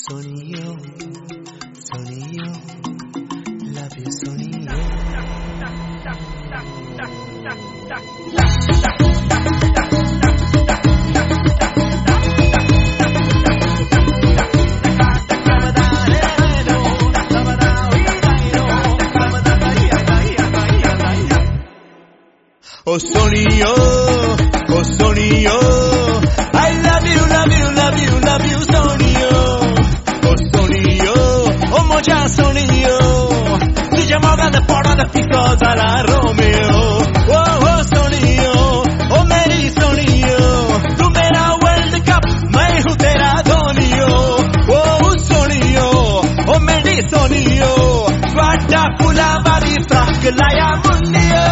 Sonio, Sonio, love you, Sonio. Oh Sonio, oh Sonio, I love you, love you, love you, love you, Sonio. Oh Sonio, oh moja Sonio, tu chiamava da porta da piccosa la Romeo. Oh oh Sonio, oh Mary Sonio, tu mera World Cup, मैं हूँ तेरा धोनियो. Oh Sonio, oh Mary Sonio, guarda pulava di frac laia mundio.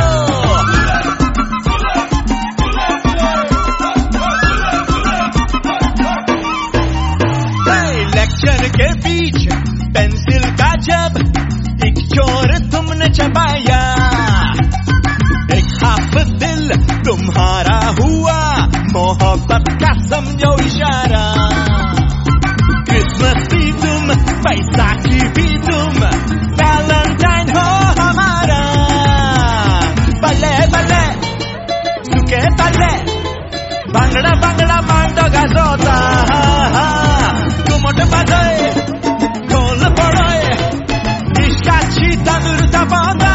के बीच pencil का जब एक चोर तुमने छपाया, एक हाफ दिल तुम्हारा हुआ मोहब्बत का समझो इशारा. क्रिसमस भी तुम, बैसाखी भी तुम, वैलेंटाइन हो हमारा. बल्ले बल्ले सुके बल्ले बांगड़ा बांगड़ा मांडो गाजोता. Badai, kol padai, ishkachi tamurta banda.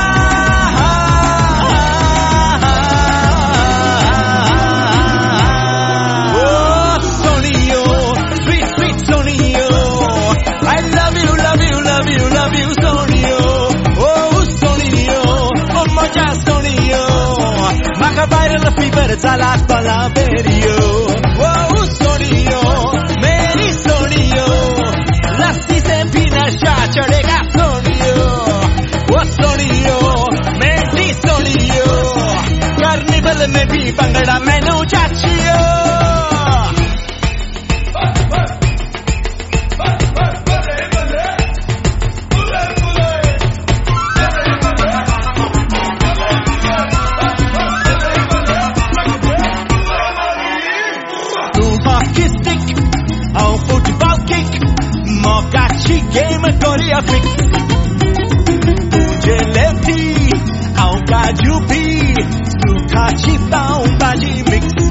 Oh Sonio, sweet sweet Sonio, I love you, love you, love you, love you, Sonio. Oh Sonio, oh moja Sonio, makabaira la fever salat palaverio. Oh Sonio, Mary Sonio, लस्सी से भी नशा चढ़ेगा सोनियो. वो सोनियो, मेरी सोनियो, carnival में भी भंगड़ा मैनू चाचियो. तू हॉकी स्टिक और फुटबॉल किक, मौका ची गेम कोरिया फिक्स. मुझे लेती आऊं काजू भी, सूखा ची पाऊं भाजी मिक्स.